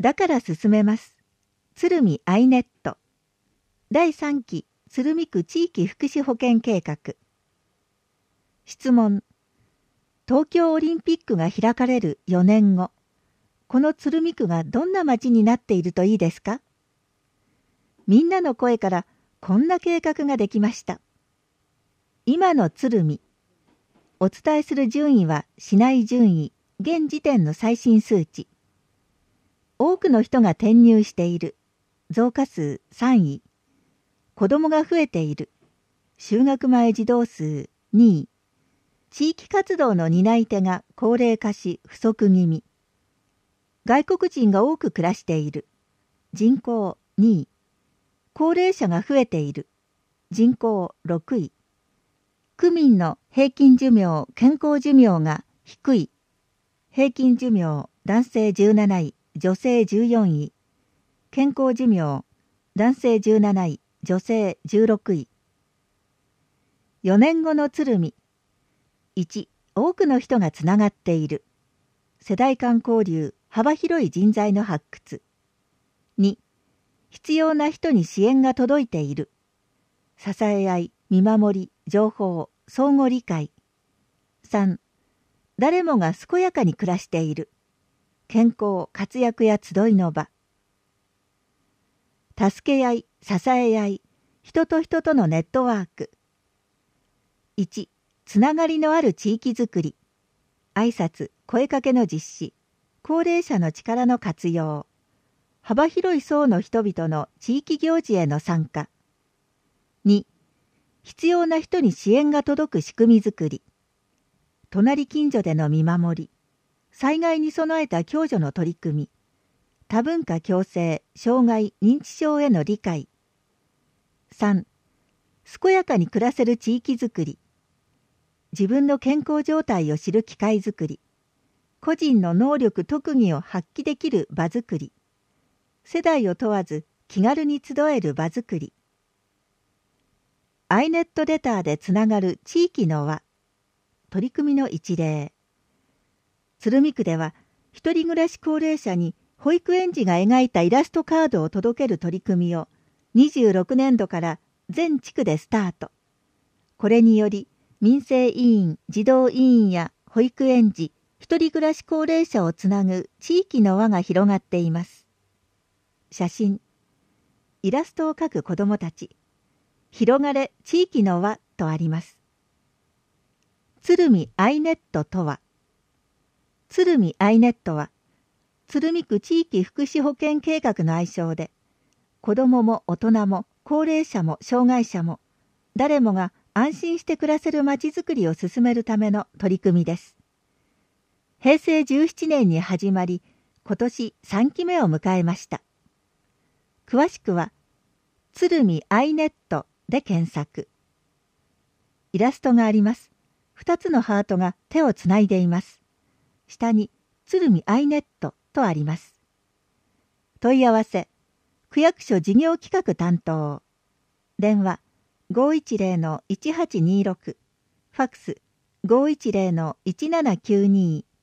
だから進めます。鶴見アイネット。第3期鶴見区地域福祉保健計画。質問。東京オリンピックが開かれる4年後、この鶴見区がどんな街になっているといいですか？みんなの声からこんな計画ができました。今の鶴見。お伝えする順位は市内順位、現時点の最新数値。多くの人が転入している。増加数3位。子供が増えている。就学前児童数2位。地域活動の担い手が高齢化し不足気味。外国人が多く暮らしている。人口2位。高齢者が増えている。人口6位。区民の平均寿命・健康寿命が低い。平均寿命、男性17位、女性14位。健康寿命、男性17位、女性16位。4年後の鶴見。1、多くの人がつながっている。世代間交流、幅広い人材の発掘。2、必要な人に支援が届いている。支え合い、見守り、情報、相互理解。3、誰もが健やかに暮らしている。健康、活躍や集いの場。助け合い、支え合い、人と人とのネットワーク。1、つながりのある地域づくり。挨拶、声かけの実施。高齢者の力の活用。幅広い層の人々の地域行事への参加。2、必要な人に支援が届く仕組みづくり。隣近所での見守り。災害に備えた共助の取り組み。多文化共生、障害、認知症への理解。3、健やかに暮らせる地域づくり。自分の健康状態を知る機会づくり。個人の能力特技を発揮できる場づくり。世代を問わず気軽に集える場づくり。アイネットレターでつながる地域の輪。取り組みの一例。鶴見区では、一人暮らし高齢者に保育園児が描いたイラストカードを届ける取り組みを26年度から全地区でスタート。これにより、民生委員、児童委員や保育園児、一人暮らし高齢者をつなぐ地域の輪が広がっています。写真。イラストを描く子どもたち。広がれ地域の輪とあります。鶴見アイネットとは、鶴見アイネットは、鶴見区地域福祉保健計画の愛称で、子どもも大人も高齢者も障害者も、誰もが安心して暮らせるまちづくりを進めるための取り組みです。平成17年に始まり、今年3期目を迎えました。詳しくは、鶴見アイネットで検索。イラストがあります。2つのハートが手をつないでいます。下に鶴見アイネットとあります。問い合わせ、区役所事業企画担当。電話 510-1826。ファックス 510-1792。